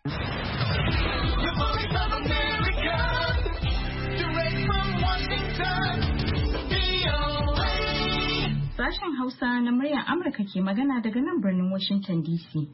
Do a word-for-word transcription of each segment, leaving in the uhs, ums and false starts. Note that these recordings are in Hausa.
Sashen Hausa na muryar Amurka ke magana daga nan birnin Washington D C.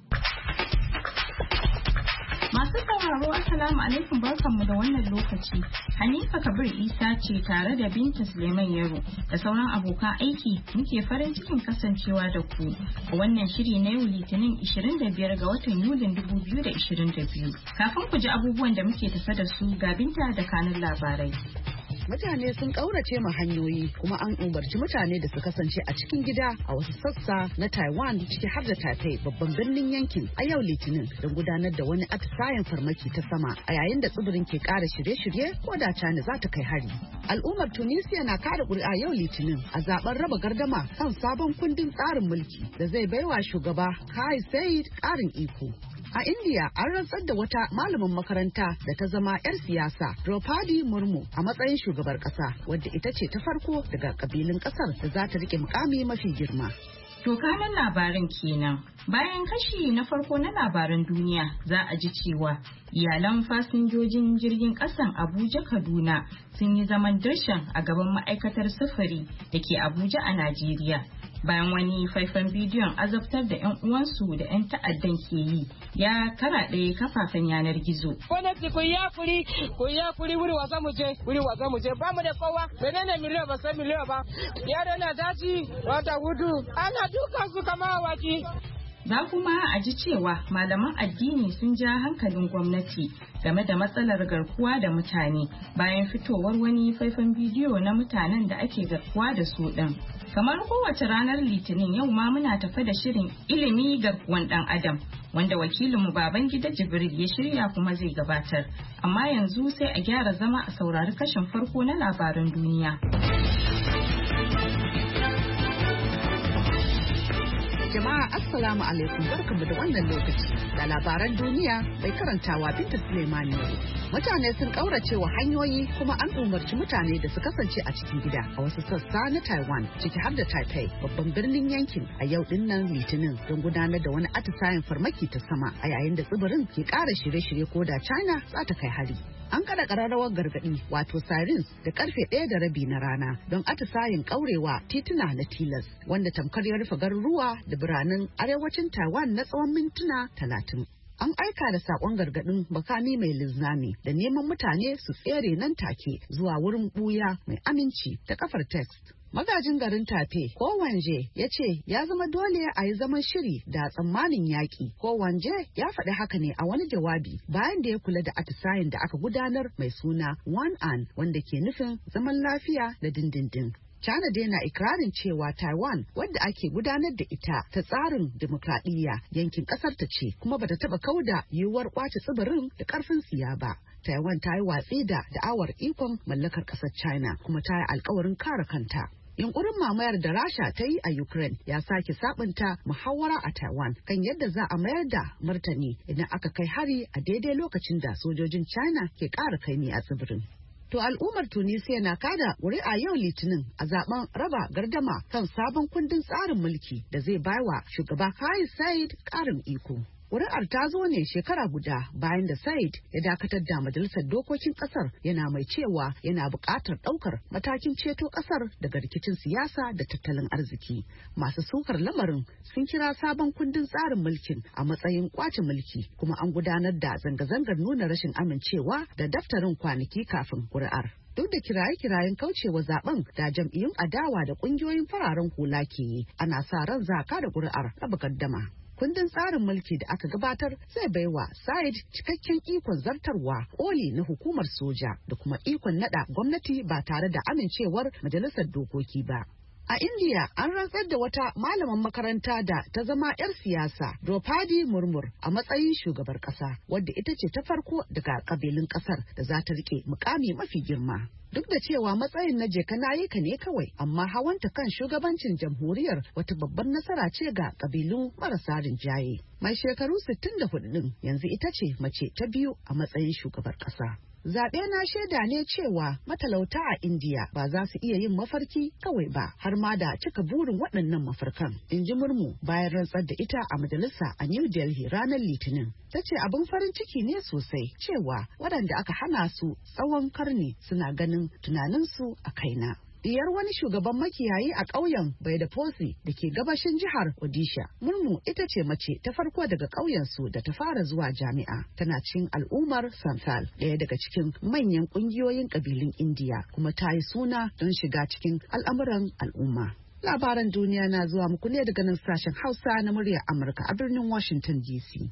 Masu sauraro Assalamu alaikum, barkanmu da wannan lokaci. Hanifa Kabir Isa ce tare da Binta Suleiman Yaro da sauran abokan aiki muke farin cikin kasancewa da ku a wannan shiri na yau Litinin ishirin da biyar ga watan Yulin dubu biyu da ishirin da biyu. Kafin ku ji abubuwan da muke tafe da su ga Binta da kanun labarai. Mutane sun ƙaurace ma hanyoyi kuma an umarci mutane da su kasance a cikin gida a wasu sassa na Taiwan ciki har da Taipei babban birnin yankin a yau Litinin don gudanar da wani atisayen farmaki ta sama a yayin da tsibirin ke ƙara shirye-shirye ko da China za ta kai hari. Al'ummar Tunisia na kada ƙuri'a yau Litinin a zaben raba gardama kan sabon kundin tsarin mulki da zai baiwa shugaba Kais Saied ƙarin iko. A India an rantsar da wata malamin makaranta da ta zama 'yar siyasa Draupadi Murmu a matsayin shugabar kasa wadda ita ce ta farko daga kabilun kasar da za ta rike mukami mafi girma. To kanan labarin kenan. Bayan kashi na farko na labaran duniya za a ji cewa iyalan fasinjojin jirgin kasan Abuja Kaduna sun yi zaman dirshan a gaban ma'aikatar sufuri da ke Abuja a Najeriya. Bayan wani faifan bidiyon azabtar da 'yan uwansu da 'yan ta'addan ke yi ya karaɗe kafafen yanar gizo. Gwamnati ku yi hakuri, ku yi hakuri wuri wasa mu je, wuri wasa mu je, ba mu da kowa, menene miliyan ba sai miliyan ba. Yaro na daji, wata hudu, ana dukan su kama awaki. Za kuma a ji cewa malaman addini sun ja hankalin gwamnati game da matsalar garkuwa da mutane bayan fitowar wani faifan bidiyo na mutanen da ake garkuwa da su ɗin. Kamar kowace ranar Litinin yau ma muna tafe da shirin ilimi garkuwan ɗan adam wanda wakilinmu Babangida Jibril ya shirya kuma zai gabatar. Amma yanzu sai a gyara zama a saurari kashin farko na labaran duniya. Jama'a Assalamu alaikum, barkamu da wannan lokaci da labaran duniya bai karantawa Binta Suleiman ne. Mutane sun kaurace wa hanyoyi kuma an umarci mutane da su kasance a cikin gida a wasu sassa na Taiwan ciki har da Taipei babban birnin yankin a yau din nan Litinin don gudanar da wani atisayen farmaki ta sama a yayin da tsibirin ke ƙara shirye-shirye ko da China za ta kai hari. An kada ƙararrawar gargaɗi wato sirens da karfe ɗaya da rabi na rana don atisayen ƙaurewa tituna na tilas wanda tamkar ya rufe garuruwa da biranen arewacin Taiwan na tsawon mintuna talatin. An aika da sakon gargadin makami mai linzami da neman mutane su tsere nan take zuwa wurin buya mai aminci ta kafar text. Magajin garin Taipei Ko Wanje ya ce ya zama dole a yi zaman shiri da tsammanin yaƙi. Ko Wanje ya faɗi haka ne a wani jawabi bayan da ya kula da atisayen da aka gudanar mai suna One An wanda ke nufin zaman lafiya da dindindin. China dai na ikirarin cewa Taiwan wadda ake gudanar da ita ta tsarin demokradiyya yankin kasar ta ce kuma bata taba kauda yiwuwar kwace tsibirin da karfin siya ba. Taiwan ta yi watsi da da'awar ikon mallakar kasar China kuma ta yi alkawarin kare kanta. Yunkurin mamayar da Rasha ta yi a Ukraine ya sake sabunta muhawara a Taiwan kan yadda za a mayar da martani idan aka kai hari a daidai lokacin da sojojin China ke ƙara kaimi a tsibirin. To al'ummar Tunisia na kada ƙuri'a yau Litinin a zaben raba gardama kan sabon kundin tsarin mulki da zai baiwa shugaba Kais Saied ƙarin iko. Ƙuri'ar ta zo ne shekara guda bayan da Saied ya dakatar da majalisar dokokin ƙasar yana mai cewa yana buƙatar ɗaukar matakin ceto ƙasar daga rikicin siyasa da tattalin arziki. Masu sukar lamarin sun kira sabon kundin tsarin mulkin a matsayin ƙwace mulki kuma an gudanar da zanga-zangar nuna rashin amincewa da daftarin kwanaki kafin ƙuri'ar. Duk da kiraye-kirayen kaucewa zaben da jam'iyyun adawa da ƙungiyoyin fararen hula ke yi, ana sa ran zaka da ƙuri'ar raba gardama. Kundin tsarin mulki da aka gabatar zai baiwa Saied cikakken ikon zartarwa koli na hukumar soja da kuma ikon nada gwamnati ba tare da amincewar majalisar dokoki ba. A India an rantsar da wata malaman makaranta da ta zama 'yar siyasa Draupadi Murmur a matsayin shugabar kasa wadda ita ce ta farko daga kabilun kasar da za ta rike mukami mafi girma. Duk da cewa matsayin na jeka nayika ne kawai, amma hawanta kan shugabancin jamhuriyar wata babbar nasara ce ga kabilu marasa rinjaye. Mai shekaru sittin da hudu din yanzu ita ce mace ta biyu a matsayin shugabar kasa. Zaɓe na shaida ne cewa matalauta a Indiya ba za su iya yin mafarki kawai ba, har ma da cika burin waɗannan mafarkan, in ji Murmu bayan rantsar da ita a majalisa a New Delhi ranar Litinin. Ta ce abin farin ciki ne sosai cewa waɗanda aka hana su tsawon karni suna ganin tunaninsu a kaina. Diyar wani shugaban makiyayi a ƙauyen Baidaposi da ke gabashin jihar Odisha. Murmu ita ce mace ta farko daga ƙauyensu da ta fara zuwa jami'a. Tana cikin al'ummar Santhal, ɗaya daga cikin manyan ƙungiyoyin ƙabilun Indiya, kuma ta yi suna don shiga cikin al'amuran al'umma. Labaran duniya na zuwa muku ne daga nan sashen Hausa na muryar Amurka a birnin Washington D C.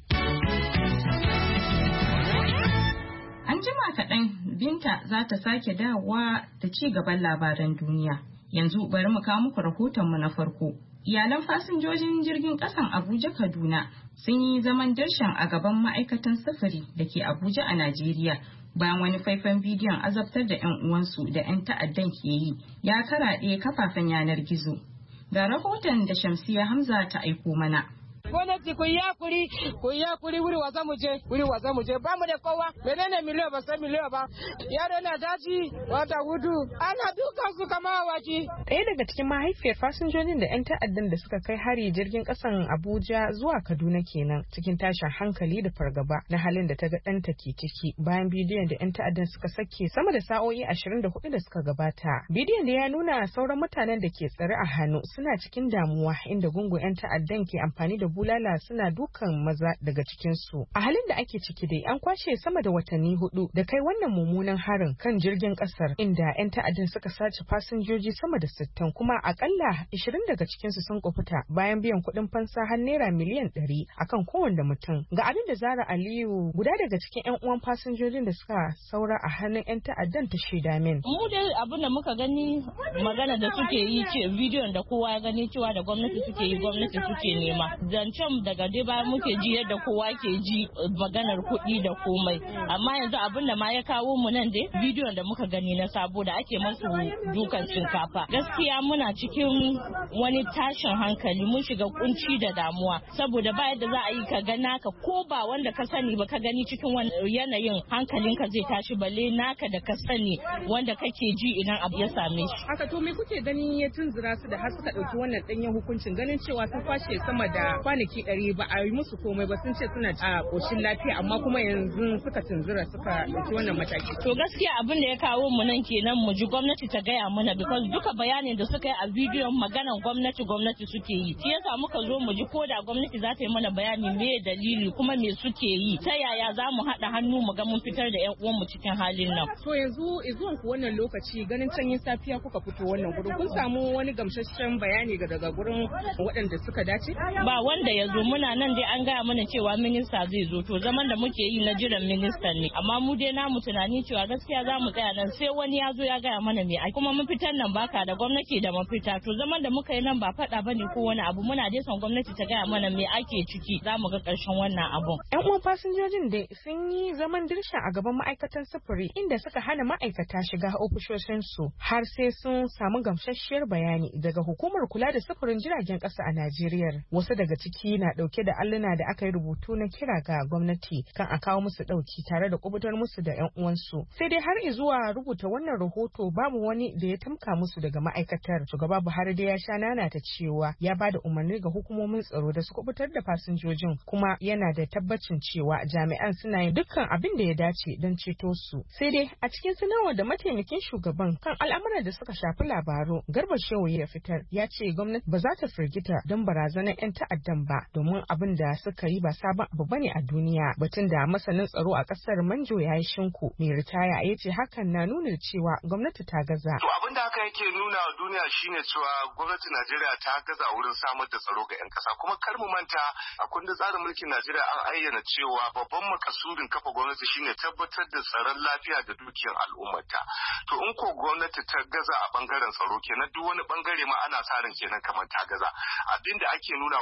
An jima kaɗan Binta za ta sake dawowa da ci gaban labaran duniya. Yanzu bari mu kawo muku rahotonmu na farko. Iyalan fasinjojin jirgin ƙasan Abuja Kaduna sun yi zaman dirshan a gaban ma'aikatan sufuri da ke Abuja a Najeriya bayan wani faifan bidiyon azabtar da 'yan uwansu da 'yan ta'addan ke yi ya karaɗe kafafen yanar gizo. Ga rahoton da Shamsiya Hamza ta aiko mana. Gwamnati ku yi hakuri, ku yi hakuri wuri wasa mu je, wuri wasa mu je, ba mu da kowa, menene miliyan ba sai miliyan ba. Yaro na daji, wata hudu, ana dukan su kama awaki. Ɗaya daga cikin mahaifiyar fasinjojin da 'yan ta'addan da suka kai hari jirgin ƙasan Abuja zuwa Kaduna kenan, cikin tashin hankali da fargaba na halin da ta ga ɗanta ke ciki bayan bidiyon da 'yan ta'addan suka sake sama da sa'o'i ashirin da hudu da suka gabata. Bidiyon da ya nuna sauran mutanen da ke tsare a hannu suna cikin damuwa, inda gungun 'yan ta'addan ke amfani da bulala suna dukan maza daga cikinsu. A halin da ake ciki dai an kwashe sama da watanni hudu da kai wannan mummunan harin kan jirgin kasar, inda 'yan ta'addan suka sace fasinjoji sama da sittin, kuma akalla ashirin daga cikinsu sun kufuta bayan biyan kuɗin fansa har naira miliyan ɗari akan kowanne mutum. Ga abin da Zara Aliyu, guda daga cikin 'yan uwan fasinjojin da suka saura a hannun 'yan ta'addan, ta shaida min. Mu dai abin da muka gani magana da suke yi ce bidiyon da kowa ya gani cewa da gwamnati suke yi, gwamnati suke nema. Zancen daga dai bayan muke ji yadda kowa ke ji maganar kuɗi da komai, amma yanzu abin da ma ya kawo mu nan dai bidiyon da muka gani na sabo da ake masu dukan shinkafa. Gaskiya muna cikin wani tashin hankali, mun shiga kunci da damuwa saboda ba yadda za a yi ka ga naka ko ba wanda ka sani ba ka gani cikin wani yanayin, hankalinka zai tashi, balle naka da ka sani wanda kake ji idan abu ya same shi. Haka to me kuke ganin ya tunzura su da har suka ɗauki wannan ɗanyen hukuncin, ganin cewa sun kwashe sama da kwanaki ɗari ba a yi musu komai ba, sun ce suna a ƙoshin lafiya, amma kuma yanzu suka tunzura suka ɗauki wannan mataki. To gaskiya abin da ya kawo mu nan kenan mu ji gwamnati ta gaya mana, because duka bayanin da suka yi a bidiyon maganan gwamnati gwamnati suke yi. Shi yasa muka zo mu ji ko da gwamnati za ta yi mana bayani me dalili kuma me suke yi, ta yaya za mu haɗa hannu mu ga mun fitar da ƴan uwanmu cikin halin nan. To yanzu zuwan ku wannan lokaci, ganin canyin safiya kuka fito wannan gurin, kun samu wani gamsasshen bayani daga gurin waɗanda suka dace? Ba wanda ya zo, muna nan dai an gaya mana cewa minista zai zo, to zaman da muke yi na jiran ministan ne, amma mu dai namu tunani cewa gaskiya za mu tsaya nan sai wani ya zo ya gaya mana me ai, kuma mun fitar nan baka da gwamnati da mafita, to zaman da muka yi nan ba faɗa bane ko wani abu, muna dai son gwamnati ta gaya mana me ake ciki, za mu ga ƙarshen wannan abun. Yan uwan fasinjojin dai sun yi zaman dirsha a gaban ma'aikatan sufuri, inda suka hana ma'aikata shiga ofishoshinsu har sai sun samu gamsasshiyar bayani daga hukumar kula da sufurin jiragen ƙasa a Najeriya. Wasu daga ciki na ɗauke da alluna da aka yi rubutu na kira ga gwamnati kan a kawo musu ɗauki tare da kubutar musu da 'yan uwansu. Sai dai har izuwa rubuta wannan rahoto babu wani da ya tamka musu daga ma'aikatar. Shugaba Buhari dai ya sha nana ta cewa ya ba da umarni ga hukumomin tsaro da su kubutar da fasinjojin, kuma yana da tabbacin cewa jami'an suna yin dukkan abin da ya dace don ceto su. Sai dai a cikin sanarwar da mataimakin shugaban kan al'amuran da suka shafi labaru Garba Shehu ya fitar, ya ce gwamnati ba za ta firgita don barazanar 'yan ta'addan ba, domin abin da suka yi ba sabon abu bane a duniya. Batun da masanin tsaro a kasar Manjo ya yi shinku mai ritaya ya ce hakan na nuna cewa gwamnati ta gaza. To abin da haka yake nuna wa duniya shine cewa gwamnatin Najeriya ta gaza wurin samar da tsaro ga 'yan kasa, kuma kar mu manta a kundin tsarin mulkin Najeriya an ayyana cewa babban makasudin kafa gwamnati shine tabbatar da tsaron lafiya da dukiyar al'ummarta. To in ko gwamnati ta gaza a bangaren tsaro kenan duk wani bangare ma ana sa ran kenan kamar ta gaza. Abin da ake nuna wa duniya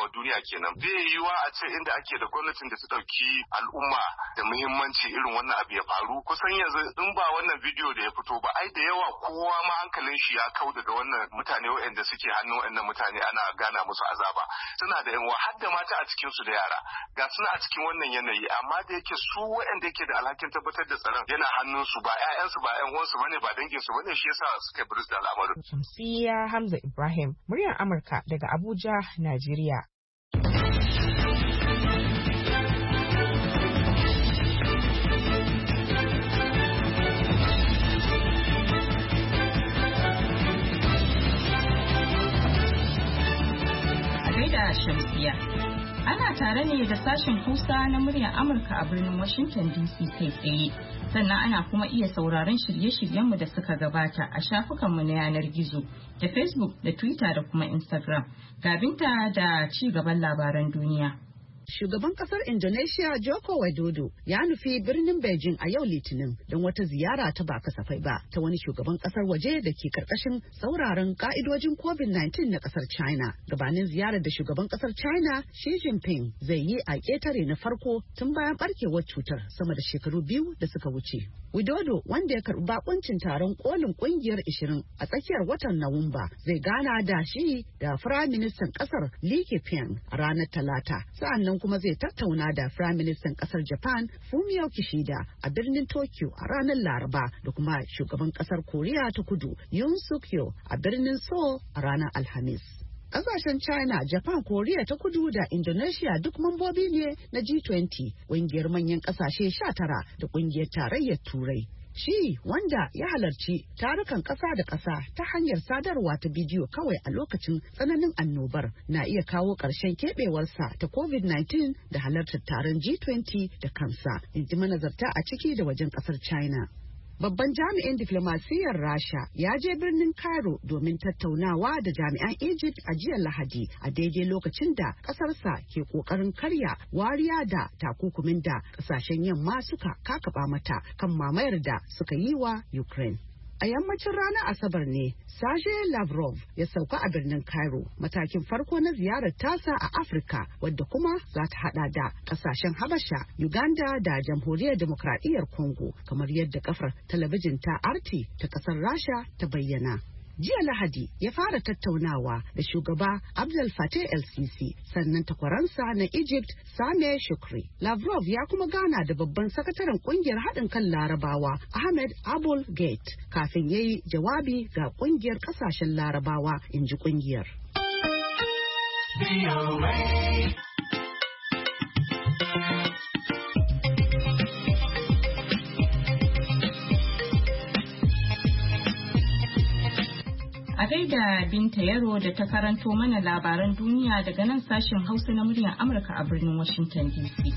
kenan. Bai yiwa a ce inda ake da gwamnatin da ta ɗauki al'umma da muhimmanci irin wannan abu ya faru. Kusan yanzu in ba wannan bidiyo da ya fito ba, ai da yawa kowa ma hankalin shi ya kau daga wannan mutane waɗanda suke hannun waɗannan mutane ana gana musu azaba. Suna da yan har da mata a cikin su da yara. Ga suna a cikin wannan yanayi, amma da yake su waɗanda yake da alhakin tabbatar da tsaron yana hannun su, ba ƴaƴansu ba ƴan uwansu bane ba dangin su bane, shi yasa suka burus da al'amarin. Shamsiyya Hamza Ibrahim, muryar Amurka daga Abuja, Najeriya. A gaida Shamsiyya. Ana tare ne da sashen Hausa na muryar Amurka a birnin Washington D C kai tsaye. Sannan ana kuma iya sauraron shirye-shiryenmu da suka gabata a shafukanmu na yanar gizo da Facebook da Twitter da kuma Instagram. Ga Binta da ci gaban labaran duniya. Shugaban kasar Indonesia Joko Widodo ya nufi birnin Beijing a yau Litinin don wata ziyara ta ba kasafai ba ta wani shugaban kasar waje da ke karkashin sauraron ka'idojin covid nineteen na kasar China. Gabanin ziyarar da shugaban kasar China Xi Jinping zai yi a ƙetare na farko tun bayan barkewar cutar sama da shekaru biyu da suka wuce. Widodo, wanda ya karɓi bakuncin taron kolin kungiyar ishirin a tsakiyar watan Nuwamba, zai gana da shi da Firayim Ministan kasar Li Keqiang a ranar Talata. Sa'annan kuma zai tattauna da Firayim Ministan kasar Japan Fumio Kishida a birnin Tokyo a ranar Laraba da kuma shugaban kasar Koriya ta Kudu Yoon Suk Yeol a birnin Seoul a ranar Alhamis. Kasashen China, Japan, Koriya ta Kudu da Indonesia duk mambobi ne na G twenty, ƙungiyar manyan ƙasashe sha tara da ƙungiyar tarayyar Turai. Shi wanda ya halarci tarukan ƙasa da ƙasa ta hanyar sadarwa ta bidiyo kawai a lokacin tsananin annobar na iya kawo ƙarshen keɓewarsa ta covid nineteen da halartar taron G twenty da kansa, in ji manazarta a ciki da wajen ƙasar China. Babban jami'in diflomasiyyar Rasha ya je birnin Cairo domin tattaunawa da jami'an Egypt a jiya Lahadi a daidai lokacin da ƙasarsa ke ƙoƙarin karya wariya da takunkumin da ƙasashen yamma suka kakaba mata kan mamayar da suka yi wa Ukraine. A yammacin ranar Asabar ne, Sergei Lavrov ya sauka a birnin Cairo, matakin farko na ziyarar tasa a Afirka, wadda kuma za ta hada da kasashen Habasha, Uganda da Jamhuriyar Demokradiyyar Congo, kamar yadda kafar talabijin ta R T ta kasar Rasha ta bayyana. Jiya Lahadi ya fara tattaunawa da shugaba Abdel Fattah el-Sisi, sannan takwaransa na Egypt Sameh Shukri. Lavrov ya kuma gana da babban sakataren kungiyar haɗin kan Larabawa Ahmed Abul Gate kafin ya yi jawabi ga kungiyar ƙasashen Larabawa, in ji kungiyar. A gaida Binta Yaro da ta karanto mana labaran duniya daga nan sashen Hausa na muryar Amurka a birnin Washington D C.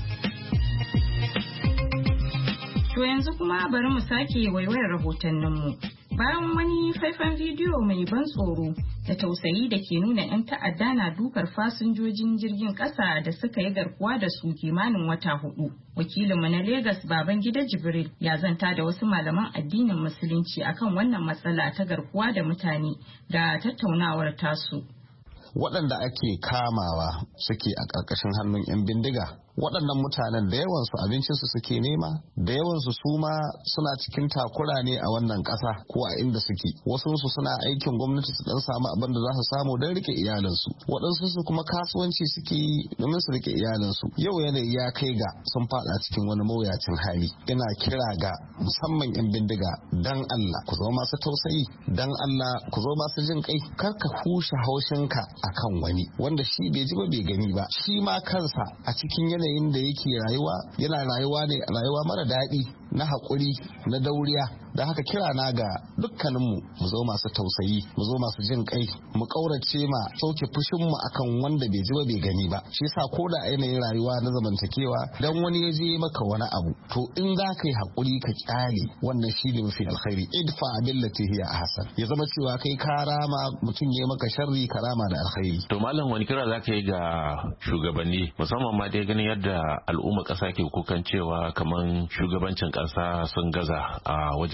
To yanzu kuma bari mu sake waiwayar rahotanninmu. Bayan wani faifan bidiyo mai ban tsoro da tausayi da ke nuna 'yan ta'adda na dukar fasinjojin jirgin ƙasa da suka yi garkuwa da su kimanin wata hudu. Wakilinmu na Legas Babangida Jibril ya zanta da wasu malaman addinin Musulunci akan wannan matsala ta garkuwa da mutane da tattaunawar tasu. Waɗanda ake kamawa suke a ƙarƙashin hannun 'yan bindiga, waɗannan mutanen da yawansu abincinsu suke nema, da yawansu su ma suna cikin takura ne a wannan ƙasa ko a inda suke. Wasunsu suna aikin gwamnati su ɗan samu abin da za su samu don rike iyalinsu, waɗansu su kuma kasuwanci suke yi domin su rike iyalinsu. Yau yanayi ya kai ga sun faɗa cikin wani mawuyacin hali. Ina kira ga musamman 'yan bindiga, dan Allah ku zama masu tausayi, dan Allah ku zama masu jin kai, kar ka hushe haushinka akan wani wanda shi bai ji ba bai gani ba. Shi ma kansa a cikin yanayin da yake rayuwa yana rayuwa ne rayuwa mara daɗi na haƙuri na dauriya. Da haka kira na ga dukkaninmu mu zo masu tausayi, mu zo masu jin kai, mu ƙaurace ma sauke fushinmu akan wanda bai ji ba bai gani ba. Shi yasa ko da yanayin rayuwa na zamantakewa dan wani ya je maka wani abu, to in za ka yi haƙuri ka kyale, wannan shi ne mafi alkhairi. Idfa billati hiya ahsan. Ya zama cewa kai ka rama, mutum ya maka sharri ka rama da alkhairi. To malam, wani kira za ka yi ga shugabanni, musamman ma dai ganin yadda al'umma ƙasa ke kukan cewa kaman shugabancin ƙasa sun gaza a wajen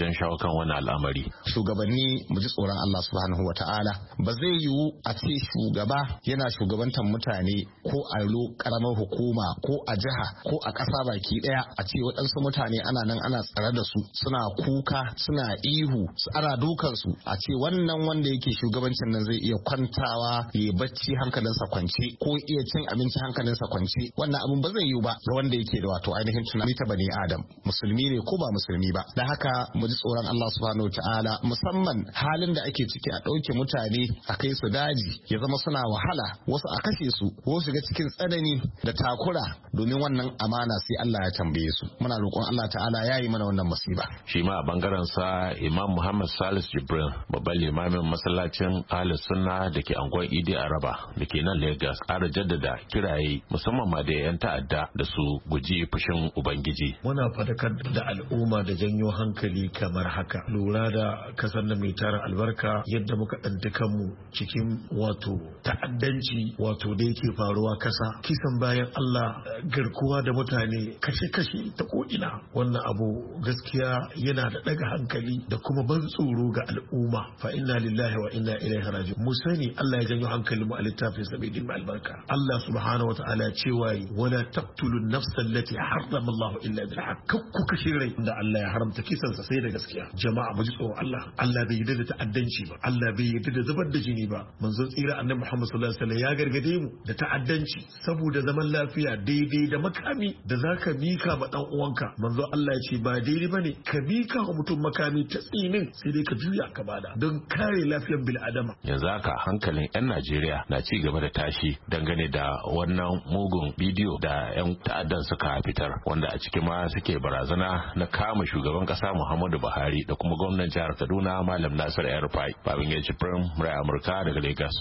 don shawo kan wannan al'amari. Shugabanni mu ji tsoron Allah subhanahu wa ta'ala. Ba zai yiwu a ce shugaba yana shugabantar mutane ko a karamar hukuma ko a jiha ko a ƙasa baki ɗaya a ce waɗansu mutane ana nan ana tsare da su suna kuka suna ihu ana dukan su a ce wannan wanda yake shugabancin nan zai iya kwantawa ya bacci hankalinsa kwance ko iya cin abinci hankalinsa kwance. Wannan abin ba zai yiwu ba ga wanda yake da wato ainihin tunani ta bani adam, musulmi ne ko ba musulmi ba. Da haka mu ji tsoron Allah subhanahu wa ta'ala, musamman halin da ake ciki a ɗauke mutane a kai su daji ya zama suna wahala, wasu a kashe su, wasu shiga cikin tsanani da takura domin wannan amana sai Allah ya tambaye su. Muna roƙon Allah ta'ala ya yi mana wannan musiba. Shi ma a bangaren sa Imam Muhammad Salis Jibril, babban limamin masallacin Ahlus Sunna da ke anguwar Idi Araba da ke nan Lagos, ƙara jaddada kiraye musamman ma da yan ta'adda da su guji fushin Ubangiji. Muna fadakar da al'umma da janyo hankali kamar haka. Lura da kasar da mai tara albarka yadda muka ɗanti kanmu cikin wato ta'addanci wato da yake faruwa kasa, kisan bayan Allah, garkuwa da mutane, kashe-kashe ta ko'ina. Wannan abu gaskiya yana da ɗaga hankali da kuma ban tsoro ga al'umma. Fa inna lillahi wa inna ilaihi raji'un. Mu sani Allah ya janyo hankalin mu a littafin sa bai dimma albarka. Allah subhanahu wa ta'ala cewa wala taqtulun nafsa allati harrama Allah illa bil haqq. Kakku kashe rai da Allah ya haramta kisan sa sai da gaskiya. Jama'a mu ji tsoron Allah. Allah bai yarda da ta'addanci ba. Allah bai yarda da zubar da jini ba. Manzon tsira annabi Muhammad sallallahu alaihi wasallam ya gargade mu da ta'addanci saboda zaman lafiya daidai da makami da zaka mika ma dan uwanka. Manzon Allah ya ce ba daidai bane ka mika wa mutum makami ta tsinin sai dai ka juya ka bada don kare lafiyar bil adama. Yanzu haka hankalin yan Najeriya na ci gaba da tashi dangane da wannan mugun bidiyo da yan ta'addan suka fitar, wanda a cikin ma suke barazana na kama shugaban kasa Muhammadu Buhari da kuma gwamnan jihar Kaduna Malam Nasir El-Rufai. Babangida Jibril, murai Amurka daga Lagos.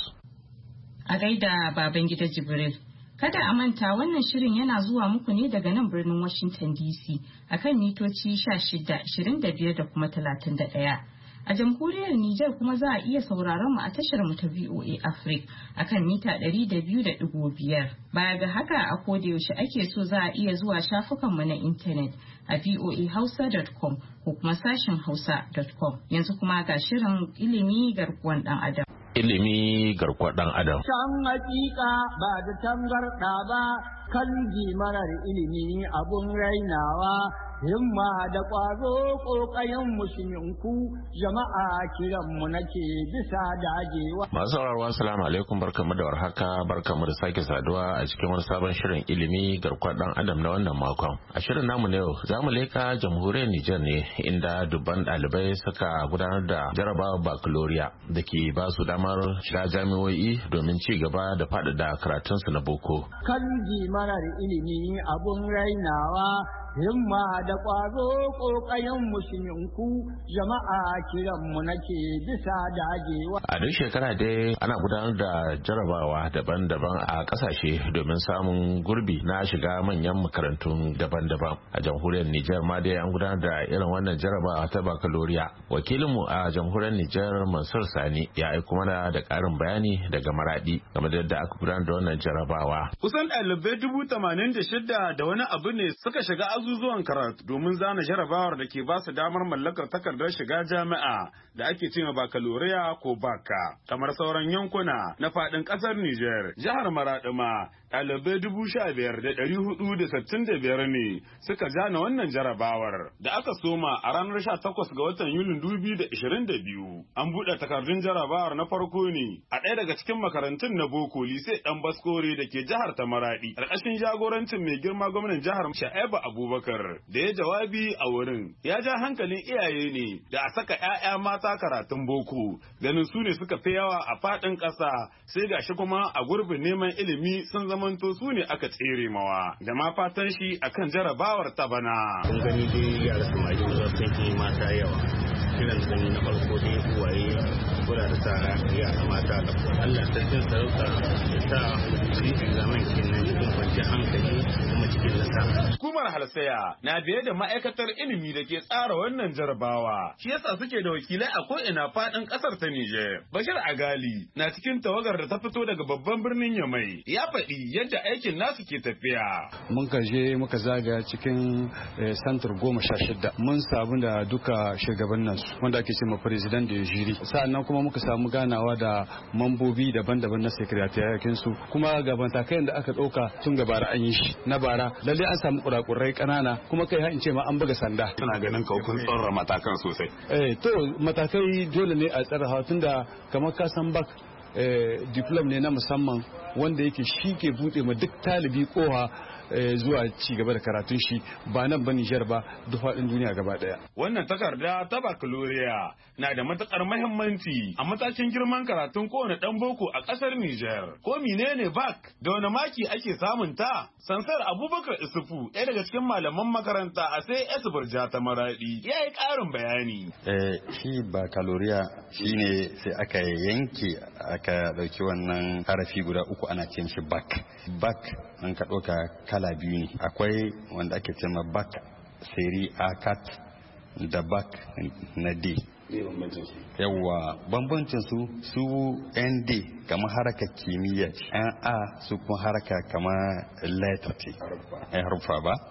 A gaida Babangida Jibril. Kada a manta wannan shirin yana zuwa muku ne daga nan birnin Washington D C akan mitoci sha shida, ashirin da biyar da kuma talatin da ɗaya. A jamhuriyar Nijar kuma za a iya sauraron mu a tashar mu ta V O A Africa akan mita ɗari da biyu da ɗigo biyar. Baya ga haka a koda yaushe ake so za a iya zuwa shafukan mu na intanet a voa hausa dot com ko kuma sashen hausa dot com. Yanzu kuma ga shirin ilimi garkuwan ɗan adam. Ilimi garkuwar ɗan adam. Can hakika ba da tangarɗa ba, kan marar ilimi abun rainawa, himma da ƙwazo ƙoƙayen musulminku, jama'a kiranmu nake bisa dagewa. Masu sauraro assalamu alaikum, barkamu da warhaka, barkamu da sake saduwa a cikin wani sabon shirin ilimi garkuwar ɗan adam na wannan makon. A shirin namu na yau za mu leka jamhuriyar Nijar ne inda dubban ɗalibai suka gudanar da jarabawar baccalaureate da ke ba su damar shiga jami'o'i domin ci gaba da faɗaɗa karatunsu na boko. Kan marar ilimi abun rainawa, himma da ƙwazo ƙoƙayen musulminku, jama'a kiranmu nake bisa dagewa. A duk shekara dai ana gudanar da jarabawa daban-daban a ƙasashe domin samun gurbi na shiga manyan makarantun daban-daban. A jamhuriyar Nijar ma dai an gudanar da irin wannan jarabawa ta baccalaureate. Wakilinmu a jamhuriyar Nijar Mansur Sani ya aiko mana da ƙarin bayani daga Maradi game da yadda aka gudanar da wannan jarabawa. Kusan ɗalibai dubu tamanin da shida da wani abu ne suka shiga azuzuwan karatu domin zana jarabawar da ke ba su damar mallakar takardar shiga jami'a da ake cewa baccalaureate ko baka. Kamar sauran yankuna na faɗin ƙasar Nijar, jihar Maradi ma ɗalibai dubu sha biyar da ɗari hudu da sittin da biyar ne suka zana wannan jarabawar da aka soma a ranar sha takwas ga watan Yulin dubu biyu da ishirin da biyu. An buɗe takardun jarabawar na farko ne a ɗaya daga cikin makarantun na boko lise ɗan baskore da ke jihar ta Maradi ƙarƙashin jagorancin mai girma gwamnan jihar Sha'ibu Abubakar da ya jawabi a wurin ya ja hankalin iyaye ne da a saka 'ya'ya mata karatun boko ganin su ne suka fi yawa a faɗin ƙasa sai gashi kuma a gurbin neman ilimi sun zamanto su ne aka tsere mawa da ma fatan shi akan jarabawar ta bana. Kun gani dai yara samari maza sun fi mata yawa. Kiran sun na farko dai uwaye kula da sa yara mata da Allah sarkin sarauta da sa su yi examen kenan cikin kwanciyar hankali kuma cikin nasara. Hukumar Halsaya na biye da ma'aikatar ilimi da ke tsara wannan jarabawa. Shi yasa suke da wakilai a ko'ina faɗin ƙasar ta Nijar. Bashir Agali na cikin tawagar da ta fito daga babban birnin Yamai. Ya faɗi yadda aikin nasu ke tafiya. Mun ka je muka zaga cikin santar goma sha shida. Mun samu da duka shugabannin su wanda ake cewa president da jiri. Sa'annan kuma muka samu ganawa da mambobi daban-daban na sekretariyatin su. Kuma ga matakan da aka ɗauka tun ga bara an yi shi. Na bara lalle an samu kurakurai ƙanana kuma kai har in ce ma an buga sanda. Tana ganin ka kun tsara matakan sosai. Eh to matakai dole ne a tsara tunda kamar ka san bak diplom ne na musamman wanda yake shi ke buɗe ma duk talibi kowa zuwa ci gaba da karatun shi ba nan ba Nijar ba duk faɗin duniya gaba ɗaya. Wannan takarda ta baccalaureate na da matukar muhimmanci a matakin girman karatun kowane ɗan boko a ƙasar Nijar. Ko menene bak da wani maki ake samun ta? Sansar Abubakar Isufu ɗaya daga cikin malaman makaranta a sai S Burja ta Maradi ya yi ƙarin bayani. Eh shi baccalaureate shine sai aka yanke aka ɗauki wannan harafi guda uku ana ce shi bak. Bak an ka ɗauka kala biyu ne akwai wanda ake cewa bak seri akat da bak na d yawa bambancin su su N D kamar haraka kimiyya N A su kuma haraka kamar letter ce harfa ba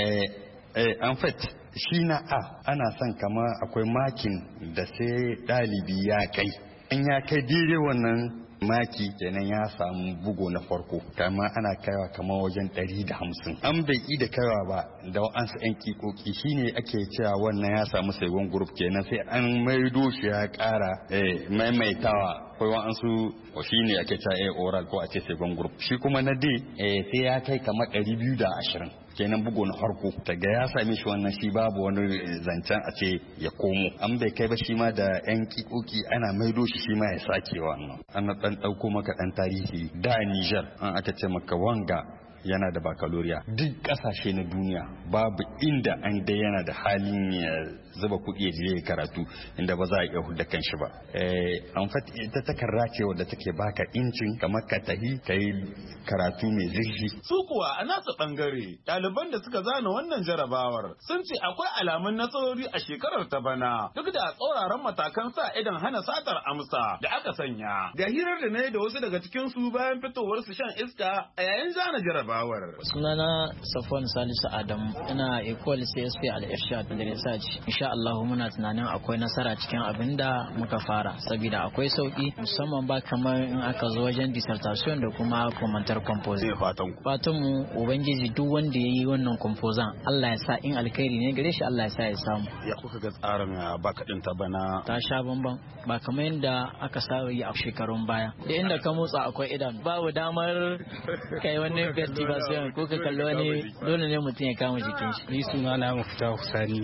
eh en fait shi na A ana son kama akwai makin da sai dalibi ya kai in ya kai daidai wannan maki kenan ya samu bugo na farko kama ana kaiwa kama wajen ɗari da hamsin an bai yi da kaiwa ba da wa'ansu yan kikoki shine ake cewa wannan ya samu saigon group kenan sai an maido shi ya ƙara maimaitawa akwai wa'ansu shine ake cewa oral ko a ce saigon group shi kuma na D sai ya kai kama ɗari biyu da ashirin kenan bugu na farko daga ya same shi wannan shi babu wani zancen a ce ya komo an bai kai ba shi ma da yan kikoki ana maido shi shi ma ya sake wannan an dan dauko maka dan tarihi da Niger an aka ce maka wanga yana da baccalaureate duk kasashe na duniya babu inda an dai yana da halin ya zuba kuɗi ya je karatu inda ba za a iya hudda kan shi ba eh an fat ita takarda ce wadda take baka incin kamar ka tahi kai karatu mai zurfi su kuwa a nasu bangare ɗaliban da suka zana wannan jarabawar sun ce akwai alamun nasarori a shekarar ta bana duk da tsauraran matakan sa idan hana satar amsa da aka sanya ga hirar da nayi da wasu daga cikin su bayan fitowar su shan iska a yayin zana jarabawar sunana Safwan Salisu Adamu ina Ecole C S P al-Irshad da Research insha Allah muna tunanin akwai nasara cikin abin da muka fara saboda akwai sauki musamman ba kamar in aka zo wajen dissertation da kuma commentaire compose fatan fatan mu ubangiji duk wanda yayi wannan composan Allah ya sa in alkhairi ne gare shi Allah ya sa ya samu ya kuka ga tsarin baka din ta bana ta sha bamban ba kamar yadda aka saba yi a shekarun baya da inda ka motsa akwai idan babu damar kai wani festival ko ka kalli wani dole ne mutum ya kama jikin shi ni suna na mafita Husani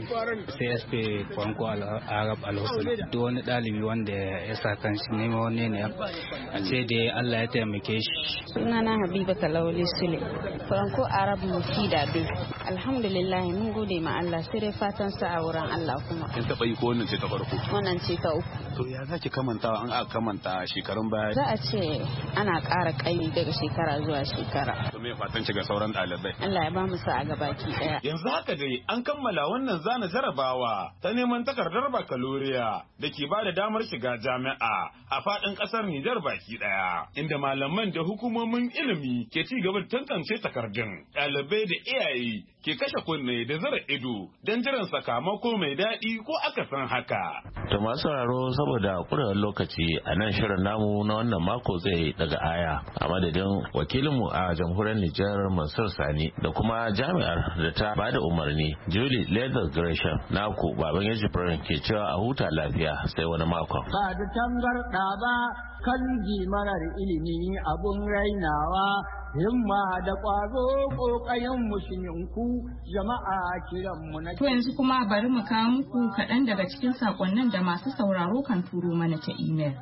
C S P Kwanko Arab Al-Hussein duk wani ɗalibi wanda ya sa kan shi nema wani ne a ce da Allah ya taimake shi. Sunana Habiba Kalawali Sule Kwanko Arab Mufida Bay. Alhamdulillah mun gode ma Allah sai dai fatan sa a wurin Allah kuma. Kin taɓa yi ko wannan ce ta farko? Wannan ce ta uku. To ya zaki kamantawa an aka kamanta shekarun baya? Za a ce ana ƙara ƙaimi daga shekara zuwa shekara. To me fatan ki ga sauran ɗalibai? Allah ya ba mu sa a gabaki ɗaya. Yanzu haka dai an kammala wannan zana jarabawa ta neman takardar baccalaureate da ke ba da damar shiga jami'a a faɗin ƙasar Nijar baki ɗaya, inda malaman da hukumomin ilimi ke ci gaba da tantance takardun. Ɗalibai da iyaye ke kashe kunne da zara ido don jiran sakamako mai daɗi ko akasin haka. To masu sauraro saboda ƙurewar lokaci a nan shirin namu na wannan mako zai daga aya a madadin wakilinmu a jamhuriyar Nijar Mansur Sani da kuma jami'ar da ta bada umarni Julie Leather Gresham naku baban yaji ke cewa a huta lafiya sai wani makon. Ba da tangarɗa ba kan marar ilimi abun rainawa himma da ƙwazo ƙoƙayen musulminku jama'a kiranmu na. To yanzu kuma bari mu kawo muku kaɗan daga cikin saƙonnin da masu sauraro kan turo mana ta imel.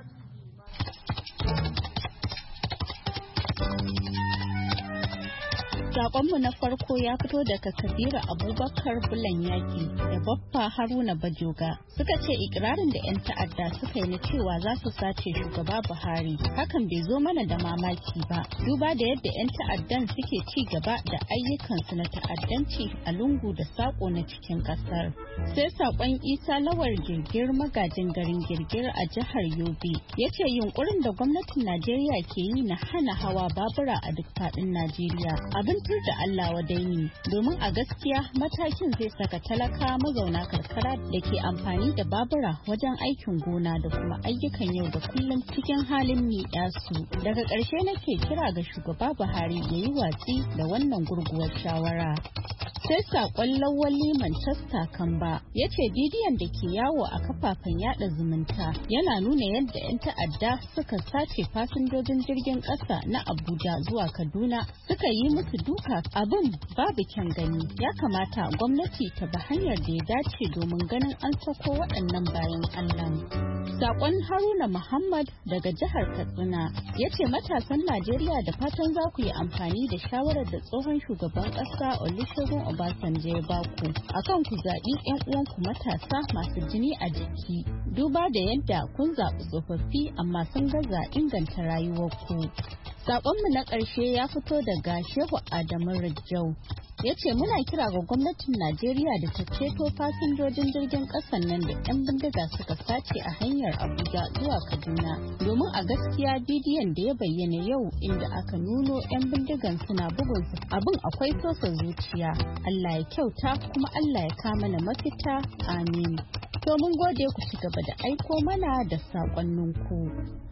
Sakonmu na farko ya fito daga Kabiru Abubakar Bulan Yaki da Baffa Haruna Bajoga. Suka ce ikirarin da 'yan ta'adda suka yi na cewa za su sace shugaba Buhari hakan bai zo mana da mamaki ba. Duba da yadda 'yan ta'addan suke ci gaba da ayyukansu na ta'addanci a lungu da sako na cikin kasar. Sai sakon Isa Lawar Girgir magajin garin Girgir a jihar Yobe ya ce yunkurin da gwamnatin Najeriya ke yi na hana hawa babura a duk faɗin Najeriya abin tur da Allah wadai ne domin a gaskiya matakin zai saka talaka mazauna karkara da ke amfani da babura wajen aikin gona da kuma ayyukan yau da kullum cikin halin ni'yasu. Daga ƙarshe nake kira ga shugaba Buhari ya yi watsi da wannan gurguwar shawara. Sai sakon Lawali Manchester Kamba ya ce bidiyon da ke yawo a kafafen yada zumunta yana nuna yadda 'yan ta'adda suka sace fasinjojin jirgin ƙasa na Abuja zuwa Kaduna suka yi musu duka abin babu kyan gani. Ya kamata gwamnati ta bi hanyar da ya dace domin ganin an sako waɗannan bayan Allah. Sakon Haruna Muhammad daga jihar Katsina ya ce matasan Najeriya da fatan za ku yi amfani da shawarar da tsohon shugaban ƙasa Olusegun Obasanjo ya baku akan ku zaɓi 'yan uwanku matasa masu jini a jiki. Duba da yadda kun zaɓi tsofaffi amma sun gaza inganta rayuwarku. Sakonmu na ƙarshe ya fito daga Shehu Adamu Rajau. Ya ce muna kira ga gwamnatin Najeriya da ta ceto fasinjojin jirgin ƙasan nan da 'yan bindiga suka sace a hanyar Abuja zuwa Kaduna. Domin a gaskiya bidiyon da ya bayyana yau inda aka nuno 'yan bindigan suna bugun su abin akwai sosa zuciya. Allah ya kyauta kuma Allah ya kama na mafita. Amin. To mun gode ku ci gaba da aiko mana da saƙonninku.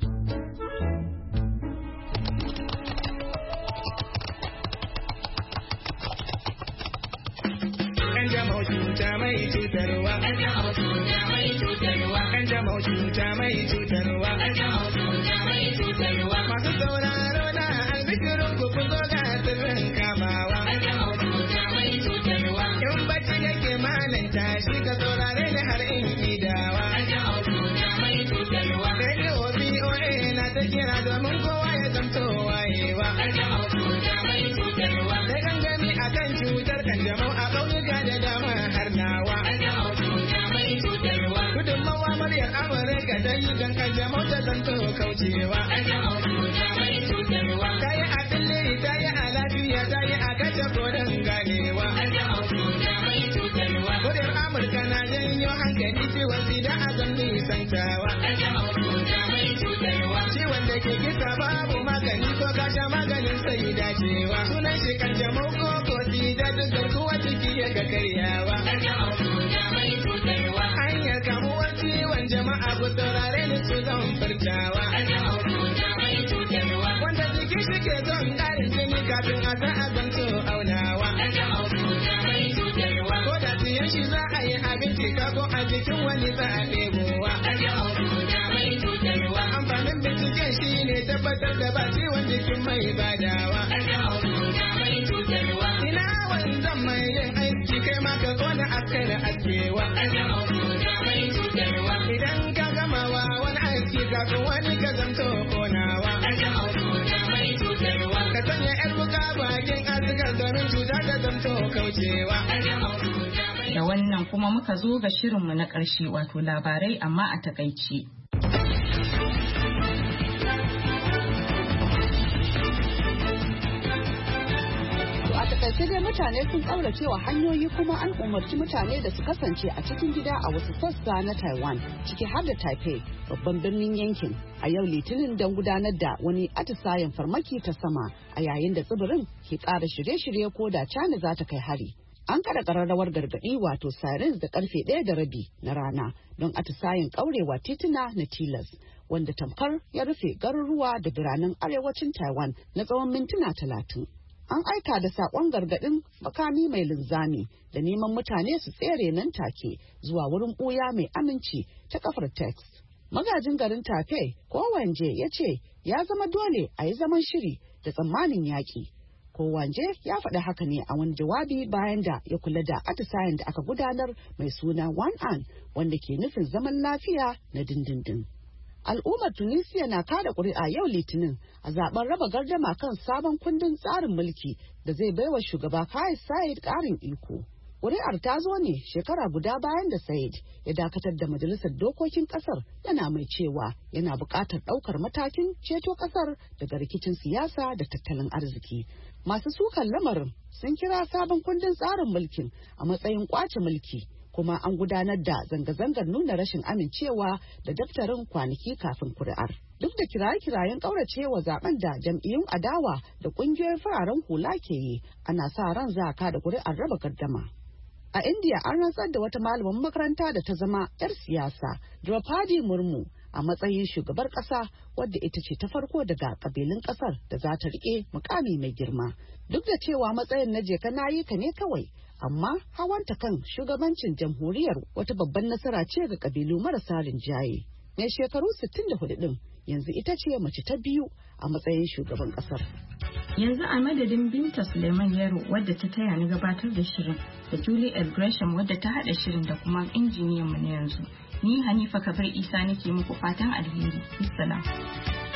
Kanjamau cuta mai cutarwa. Kanjamau cuta mai cutarwa. Kanjamau cuta mai cutarwa. Kanjamau cuta mai cutarwa. Masu sauraro na albikirin ku ku zo ga sirrin kamawa. Kanjamau cuta mai cutarwa. In bacci nake malanta shi ka saurare ni har in idawa. Kanjamau cuta mai cutarwa. Radio B O A na ta kira domin kowa ya zamto wayewa. Kanjamau cuta mai cutarwa. Da gangami akan cutar kanjamau a ƙauyuka da dama har nawa. Gudunmawa muryar Amurka ta yi don kanjamau ta zanto kaucewa. Ta yi a billiri, ta yi a lafiya, ta yi a kashe kodin ganewa. Muryar Amurka na janyo hankali ciwon sida a zan nisantawa. Ciwon da ke kisa babu magani ko kasha maganin sai dacewa. Sunan shi kanjamau ko kosi da duk garkuwa ciki ya ga karyawa. Hanyar kamuwar ciwon jama'a ku saurare ni su zan furtawa. Wanda jiki shi ke son ƙarin jini kafin a sa a zanto aunawa. Ko da siyan shi za a yi abinci ko a jikin wani za a ɗebowa. Amfanin binciken shi ne tabbatar da ba ciwon jikin mai badawa. Ina wanzan mai yin aiki kai ma ka kona askar askewa. Idan ka gamawa wani aiki kafin wani ka zanto konawa. Ka sanya yar wuka bakin askar domin cuta ta zanto kaucewa. Da wannan kuma muka zo ga shirinmu na ƙarshe wato labarai amma a takaice. sai dai mutane sun ƙaurace wa hanyoyi kuma an umarci mutane da su kasance a cikin gida a wasu sassa na Taiwan ciki har da Taipei babban birnin yankin a yau litinin don gudanar da wani atisayen farmaki ta sama a yayin da tsibirin ke ƙara shirye-shirye ko da China za ta kai hari. An kada ƙararrawar gargaɗi wato sirens da karfe ɗaya da rabi na rana don atisayen ƙaurewa tituna na tilas wanda tamkar ya rufe garuruwa da biranen arewacin Taiwan na tsawon mintuna talatin. An aika da saƙon gargaɗin makami mai linzami da neman mutane su tsere nan take zuwa wurin ɓuya mai aminci ta kafar text. Magajin garin Taipei Kowanje ya ce ya zama dole a yi zaman shiri da tsammanin yaƙi. Kowanje ya faɗi haka ne a wani jawabi bayan da ya kula da atisayen da aka gudanar mai suna One An wanda ke nufin zaman lafiya na dindindin. Al'ummar Tunisia na kada ƙuri'a yau Litinin a zaben raba gardama kan sabon kundin tsarin mulki da zai baiwa shugaba Kais Saied ƙarin iko. Ƙuri'ar ta zo ne shekara guda bayan da Saied ya dakatar da majalisar dokokin ƙasar, yana mai cewa yana buƙatar ɗaukar matakin ceto ƙasar daga rikicin siyasa da tattalin arziki. Masu sukan lamarin sun kira sabon kundin tsarin mulkin a matsayin ƙwace mulki, kuma an gudanar da zanga-zangar nuna rashin amincewa da daftarin kwanaki kafin kuri'ar. Duk da kiraye-kirayen ƙauracewa zaben da jam'iyyun adawa da ƙungiyoyin fararen hula ke yi, ana sa ran za a da kuri'ar raba gardama. A India an rantsar da wata malamin makaranta da ta zama 'yar siyasa, Draupadi Murmu, a matsayin shugabar ƙasa, wadda ita ce ta farko daga ƙabilun ƙasar da za ta riƙe mukami mai girma. Duk da cewa matsayin na jeka nayi ka ne kawai, amma hawanta kan shugabancin jamhuriyar wata babban nasara ce ga ƙabilu marasa rinjaye. Mai shekaru sittin da hudu ɗin yanzu ita ce mace ta biyu a matsayin shugaban ƙasar. Yanzu a madadin Binta Suleiman Yaro wadda ta taya ni gabatar da shirin, da Julie L. Gresham wadda ta haɗa shirin, da kuma injiniyan mu na yanzu. Ni Hanifa Kabir Isa nake muku fatan alheri. Assalam.